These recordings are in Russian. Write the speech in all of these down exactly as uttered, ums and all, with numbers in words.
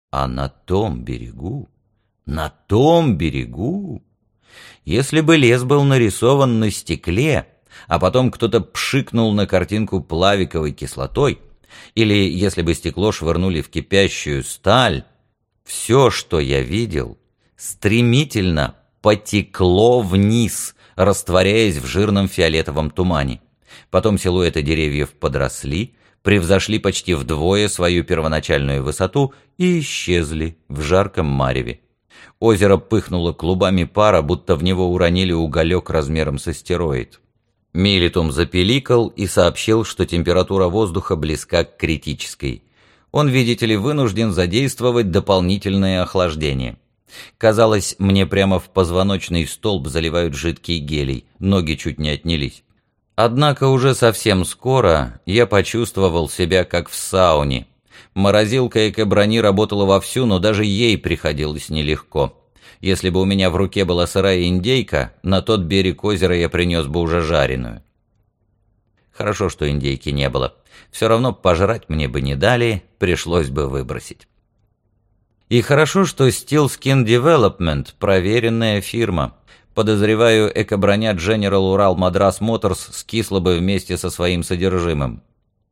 А на том берегу, на том берегу, если бы лес был нарисован на стекле, а потом кто-то пшикнул на картинку плавиковой кислотой, или если бы стекло швырнули в кипящую сталь, все, что я видел, стремительно потекло вниз, растворяясь в жирном фиолетовом тумане. Потом силуэты деревьев подросли, превзошли почти вдвое свою первоначальную высоту и исчезли в жарком мареве. Озеро пыхнуло клубами пара, будто в него уронили уголек размером с астероид. Милитум запеликал и сообщил, что температура воздуха близка к критической. Он, видите ли, вынужден задействовать дополнительное охлаждение. Казалось, мне прямо в позвоночный столб заливают жидкий гелий, ноги чуть не отнялись. Однако уже совсем скоро я почувствовал себя как в сауне. Морозилка Экоброни работала вовсю, но даже ей приходилось нелегко. Если бы у меня в руке была сырая индейка, на тот берег озера я принес бы уже жареную. Хорошо, что индейки не было. Все равно пожрать мне бы не дали, пришлось бы выбросить. И хорошо, что Steel Skin Development – проверенная фирма. Подозреваю, экоброня General Ural Madras Motors скисла бы вместе со своим содержимым.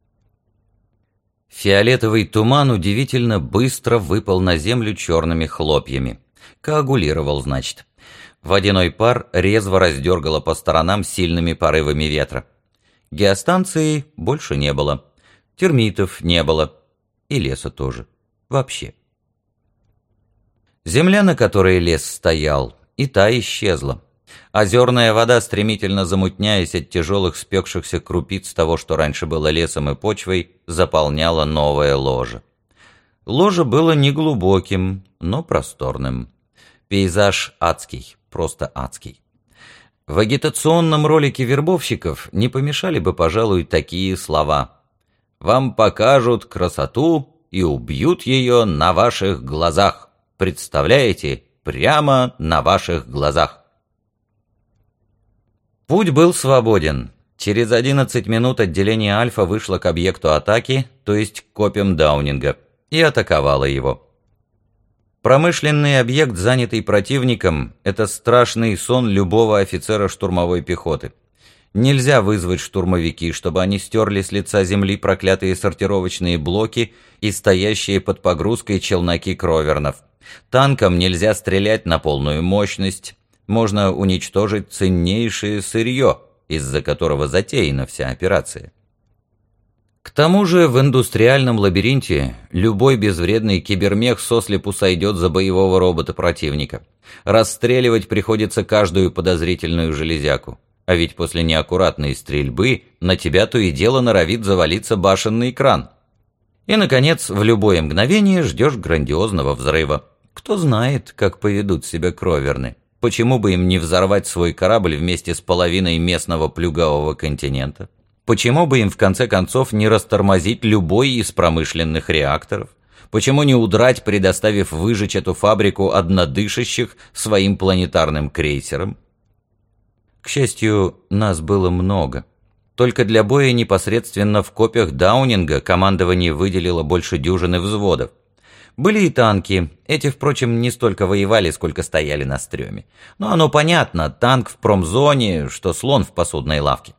Фиолетовый туман удивительно быстро выпал на землю черными хлопьями. Коагулировал, значит. Водяной пар резво раздергало по сторонам сильными порывами ветра. Геостанции больше не было. Термитов не было. И леса тоже. Вообще. Земля, на которой лес стоял, и та исчезла. Озерная вода, стремительно замутняясь от тяжелых спекшихся крупиц того, что раньше было лесом и почвой, заполняла новое ложе. Ложе было неглубоким, но просторным. Пейзаж адский, просто адский. В агитационном ролике вербовщиков не помешали бы, пожалуй, такие слова. «Вам покажут красоту и убьют ее на ваших глазах. Представляете, прямо на ваших глазах». Путь был свободен. Через одиннадцать минут отделение Альфа вышло к объекту атаки, то есть к копьям Даунинга, и атаковало его. Промышленный объект, занятый противником, это страшный сон любого офицера штурмовой пехоты. Нельзя вызвать штурмовики, чтобы они стерли с лица земли проклятые сортировочные блоки и стоящие под погрузкой челноки кровернов. Танкам нельзя стрелять на полную мощность. Можно уничтожить ценнейшее сырье, из-за которого затеяна вся операция. К тому же в индустриальном лабиринте любой безвредный кибермех сослепу сойдет за боевого робота противника. Расстреливать приходится каждую подозрительную железяку. А ведь после неаккуратной стрельбы на тебя то и дело норовит завалиться башенный кран. И, наконец, в любое мгновение ждешь грандиозного взрыва. Кто знает, как поведут себя кроверны. Почему бы им не взорвать свой корабль вместе с половиной местного плюгавого континента? Почему бы им в конце концов не растормозить любой из промышленных реакторов? Почему не удрать, предоставив выжечь эту фабрику однодышащих своим планетарным крейсером? К счастью, нас было много. Только для боя непосредственно в копьях Даунинга командование выделило больше дюжины взводов. Были и танки. Эти, впрочем, не столько воевали, сколько стояли на стреме. Но оно понятно, танк в промзоне, что слон в посудной лавке.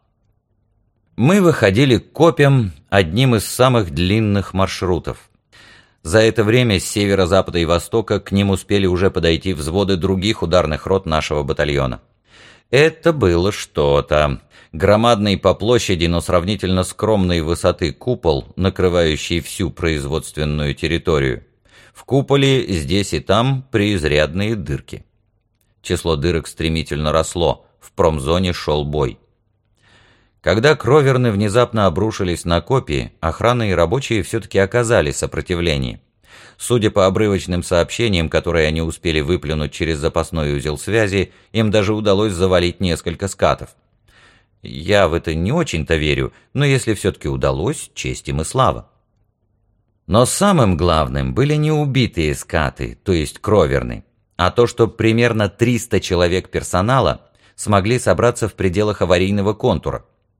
Мы выходили к копьям одним из самых длинных маршрутов. За это время с севера, запада и востока к ним успели уже подойти взводы других ударных рот нашего батальона. Это было что-то. Громадный по площади, но сравнительно скромной высоты купол, накрывающий всю производственную территорию. В куполе здесь и там преизрядные дырки. Число дырок стремительно росло, в промзоне шел бой. Когда кроверны внезапно обрушились на копии, охрана и рабочие все-таки оказали сопротивление. Судя по обрывочным сообщениям, которые они успели выплюнуть через запасной узел связи, им даже удалось завалить несколько скатов. Я в это не очень-то верю, но если все-таки удалось, честь им и слава. Но самым главным были не убитые скаты, то есть кроверны, а то, что примерно триста человек персонала смогли собраться в пределах аварийного контура.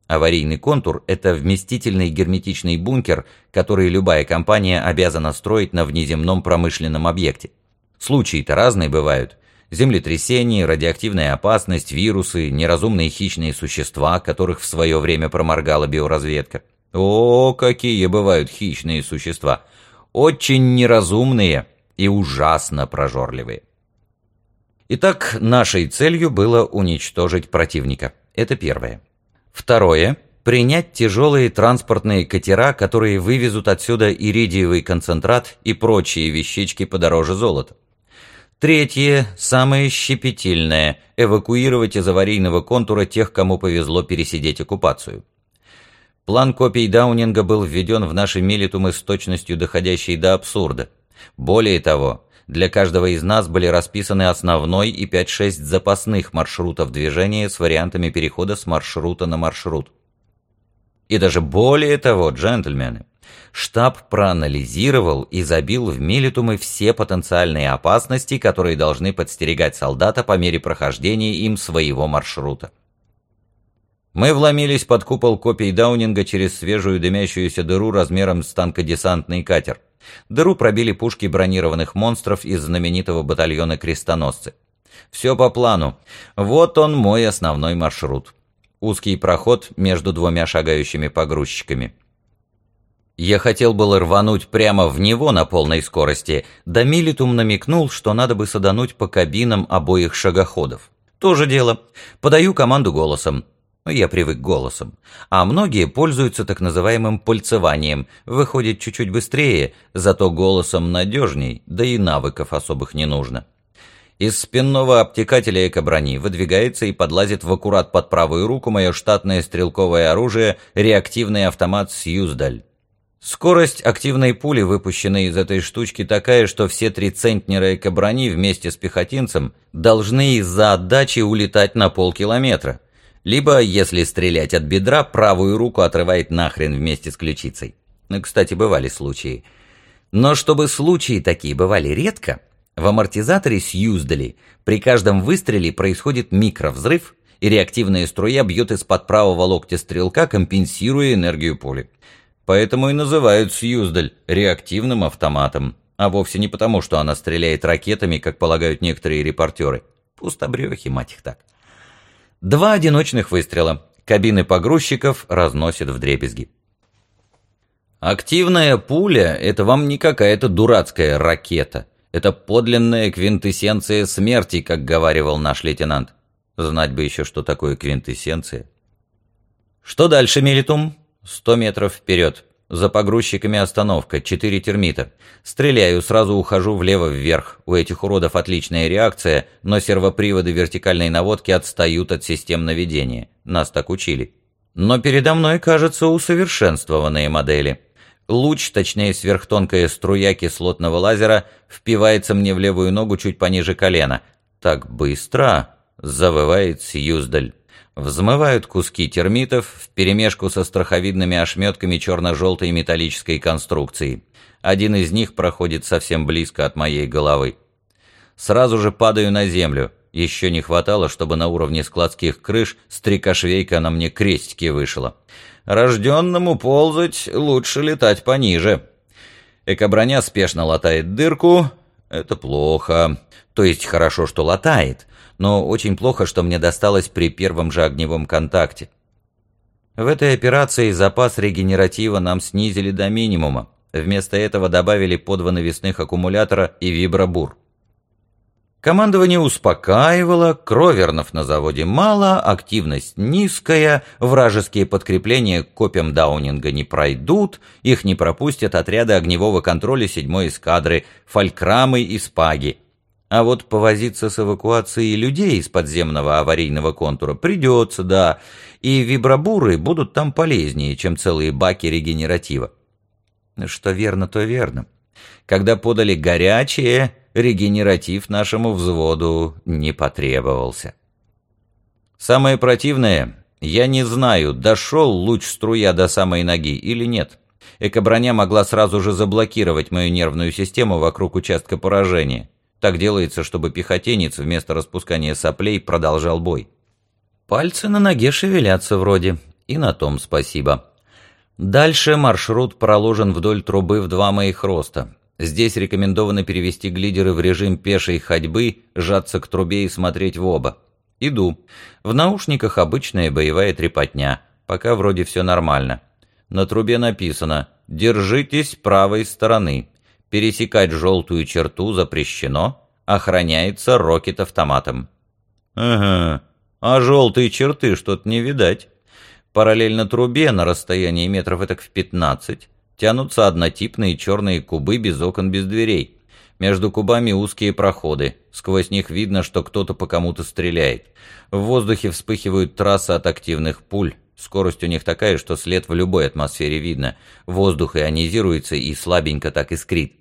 Аварийный контур – это вместительный герметичный бункер, который любая компания обязана строить на внеземном промышленном объекте. Случаи-то разные бывают. Землетрясения, радиоактивная опасность, вирусы, неразумные хищные существа, которых в свое время проморгала биоразведка. О, какие бывают хищные существа! Очень неразумные и ужасно прожорливые. Итак, нашей целью было уничтожить противника. Это первое. Второе. Принять тяжелые транспортные катера, которые вывезут отсюда иридиевый концентрат и прочие вещички подороже золота. Третье, самое щепетильное – эвакуировать из аварийного контура тех, кому повезло пересидеть оккупацию. План копий Даунинга был введен в наши милитумы с точностью, доходящей до абсурда. Более того, для каждого из нас были расписаны основной и пять-шесть запасных маршрутов движения с вариантами перехода с маршрута на маршрут. И даже более того, джентльмены, штаб проанализировал и забил в милитумы все потенциальные опасности, которые должны подстерегать солдата по мере прохождения им своего маршрута. Мы вломились под купол копий Даунинга через свежую дымящуюся дыру размером с танкодесантный катер. Дыру пробили пушки бронированных монстров из знаменитого батальона «Крестоносцы». Все по плану. Вот он мой основной маршрут. Узкий проход между двумя шагающими погрузчиками. Я хотел было рвануть прямо в него на полной скорости, да милитум намекнул, что надо бы садануть по кабинам обоих шагоходов. То же дело. Подаю команду голосом. Я привык к голосам. А многие пользуются так называемым пальцеванием. Выходит чуть-чуть быстрее, зато голосом надежней, да и навыков особых не нужно. Из спинного обтекателя эко-брони выдвигается и подлазит в аккурат под правую руку мое штатное стрелковое оружие, реактивный автомат «Сьюздаль». Скорость активной пули, выпущенной из этой штучки, такая, что все три центнера эко-брони вместе с пехотинцем должны из-за отдачи улетать на полкилометра. Либо, если стрелять от бедра, правую руку отрывает нахрен вместе с ключицей. Кстати, бывали случаи. Но чтобы случаи такие бывали редко, в амортизаторе Сьюздали при каждом выстреле происходит микровзрыв, и реактивная струя бьет из-под правого локтя стрелка, компенсируя энергию пули. Поэтому и называют Сьюздаль реактивным автоматом, а вовсе не потому, что она стреляет ракетами, как полагают некоторые репортеры. Пустобрехи, мать их так. Два одиночных выстрела. Кабины погрузчиков разносят вдребезги. Активная пуля – это вам не какая-то дурацкая ракета. Это подлинная квинтэссенция смерти, как говаривал наш лейтенант. Знать бы еще, что такое квинтэссенция. Что дальше, милитум? Сто метров вперед. За погрузчиками остановка, четыре термита. Стреляю, сразу ухожу влево-вверх. У этих уродов отличная реакция, но сервоприводы вертикальной наводки отстают от систем наведения. Нас так учили. Но передо мной, кажется, усовершенствованные модели. Луч, точнее сверхтонкая струя кислотного лазера, впивается мне в левую ногу чуть пониже колена. Так быстро, завывает Сьюздаль. Взмывают куски термитов вперемешку со страховидными ошметками черно-желтой металлической конструкции. Один из них проходит совсем близко от моей головы. Сразу же падаю на землю. Еще не хватало, чтобы на уровне складских крыш стрекошвейка на мне крестики вышла. Рожденному ползать лучше летать пониже. Эко-броня спешно латает дырку. Это плохо. То есть хорошо, что латает. Но очень плохо, что мне досталось при первом же огневом контакте. В этой операции запас регенератива нам снизили до минимума. Вместо этого добавили по два навесных аккумулятора и вибробур. Командование успокаивало, кровернов на заводе мало, активность низкая, вражеские подкрепления к копьям Даунинга не пройдут, их не пропустят отряды огневого контроля седьмой эскадры, фалькрамы и спаги. А вот повозиться с эвакуацией людей из подземного аварийного контура придется, да, и вибробуры будут там полезнее, чем целые баки регенератива. Что верно, то верно. Когда подали горячее, регенератив нашему взводу не потребовался. Самое противное, я не знаю, дошел луч струя до самой ноги или нет. Эко-броня могла сразу же заблокировать мою нервную систему вокруг участка поражения. Так делается, чтобы пехотинец вместо распускания соплей продолжал бой. Пальцы на ноге шевелятся вроде. И на том спасибо. Дальше маршрут проложен вдоль трубы в два моих роста. Здесь рекомендовано перевести глидеры в режим пешей ходьбы, сжаться к трубе и смотреть в оба. Иду. В наушниках обычная боевая трепотня. Пока вроде все нормально. На трубе написано «Держитесь правой стороны. Пересекать желтую черту запрещено. Охраняется рокет-автоматом». Ага, а желтые черты что-то не видать. Параллельно трубе на расстоянии метров этак в пятнадцать тянутся однотипные черные кубы без окон, без дверей. Между кубами узкие проходы. Сквозь них видно, что кто-то по кому-то стреляет. В воздухе вспыхивают трассы от активных пуль. Скорость у них такая, что след в любой атмосфере видно. Воздух ионизируется и слабенько так искрит.